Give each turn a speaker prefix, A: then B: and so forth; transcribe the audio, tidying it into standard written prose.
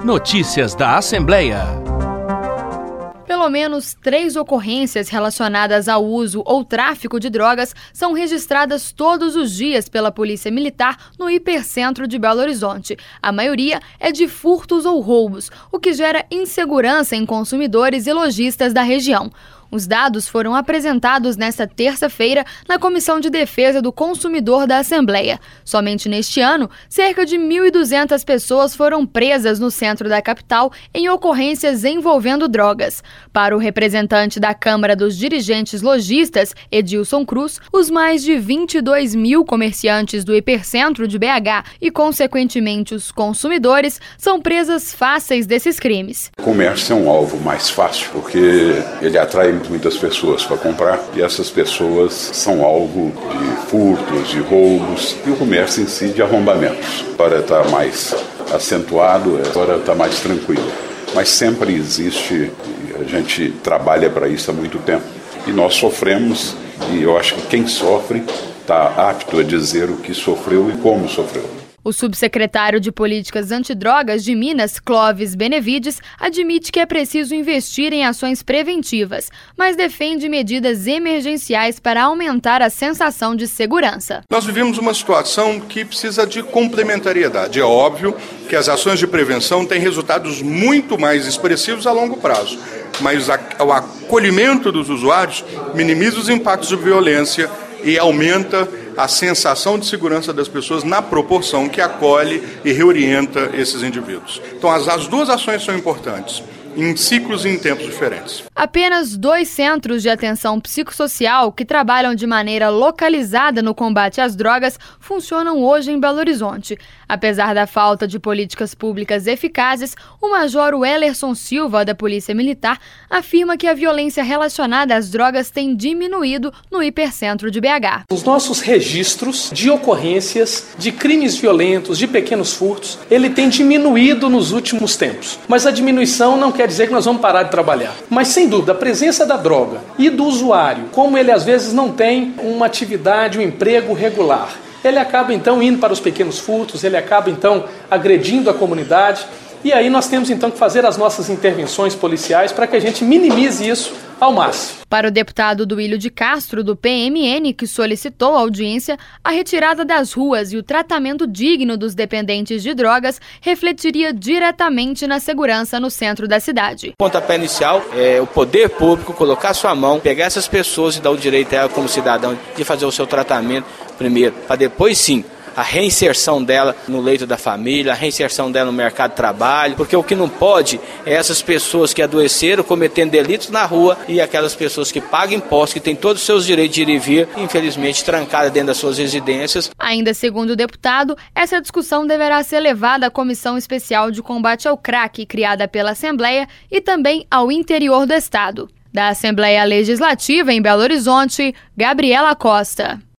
A: Notícias da Assembleia.
B: Pelo menos 3 ocorrências relacionadas ao uso ou tráfico de drogas são registradas todos os dias pela Polícia Militar no Hipercentro de Belo Horizonte. A maioria é de furtos ou roubos, o que gera insegurança em consumidores e lojistas da região. Os dados foram apresentados nesta terça-feira na Comissão de Defesa do Consumidor da Assembleia. Somente neste ano, cerca de 1.200 pessoas foram presas no centro da capital em ocorrências envolvendo drogas. Para o representante da Câmara dos Dirigentes Lojistas, Edilson Cruz, os mais de 22 mil comerciantes do Hipercentro de BH e, consequentemente, os consumidores são presas fáceis desses crimes.
C: O comércio é um alvo mais fácil, porque ele atrai muitas pessoas para comprar e essas pessoas são alvo de furtos, de roubos e o comércio em si de arrombamentos. Agora está mais acentuado, agora está mais tranquilo. Mas sempre existe, a gente trabalha para isso há muito tempo e nós sofremos e eu acho que quem sofre está apto a dizer o que sofreu e como sofreu.
B: O subsecretário de Políticas Antidrogas de Minas, Clóvis Benevides, admite que é preciso investir em ações preventivas, mas defende medidas emergenciais para aumentar a sensação de segurança.
D: Nós vivemos uma situação que precisa de complementariedade. É óbvio que as ações de prevenção têm resultados muito mais expressivos a longo prazo, mas o acolhimento dos usuários minimiza os impactos de violência e aumenta a sensação de segurança das pessoas na proporção que acolhe e reorienta esses indivíduos. Então, as duas ações são importantes, em ciclos e em tempos diferentes.
B: Apenas 2 centros de atenção psicossocial que trabalham de maneira localizada no combate às drogas funcionam hoje em Belo Horizonte. Apesar da falta de políticas públicas eficazes, o Major Wellerson Silva, da Polícia Militar, afirma que a violência relacionada às drogas tem diminuído no Hipercentro de BH.
E: Os nossos registros de ocorrências, de crimes violentos, de pequenos furtos, ele tem diminuído nos últimos tempos. Mas a diminuição não quer dizer que nós vamos parar de trabalhar. Mas, sem dúvida, a presença da droga e do usuário, como ele às vezes não tem uma atividade, um emprego regular, ele acaba então indo para os pequenos furtos, ele acaba então agredindo a comunidade. E aí nós temos então que fazer as nossas intervenções policiais para que a gente minimize isso ao máximo.
B: Para o deputado Duílio de Castro, do PMN, que solicitou a audiência, a retirada das ruas e o tratamento digno dos dependentes de drogas refletiria diretamente na segurança no centro da cidade.
F: O pontapé inicial é o poder público colocar sua mão, pegar essas pessoas e dar o direito a ela como cidadão de fazer o seu tratamento primeiro, para depois sim a reinserção dela no leito da família, a reinserção dela no mercado de trabalho, porque o que não pode é essas pessoas que adoeceram cometendo delitos na rua e aquelas pessoas que pagam impostos, que têm todos os seus direitos de ir e vir, infelizmente trancadas dentro das suas residências.
B: Ainda segundo o deputado, essa discussão deverá ser levada à Comissão Especial de Combate ao Crack, criada pela Assembleia, e também ao interior do Estado. Da Assembleia Legislativa em Belo Horizonte, Gabriela Costa.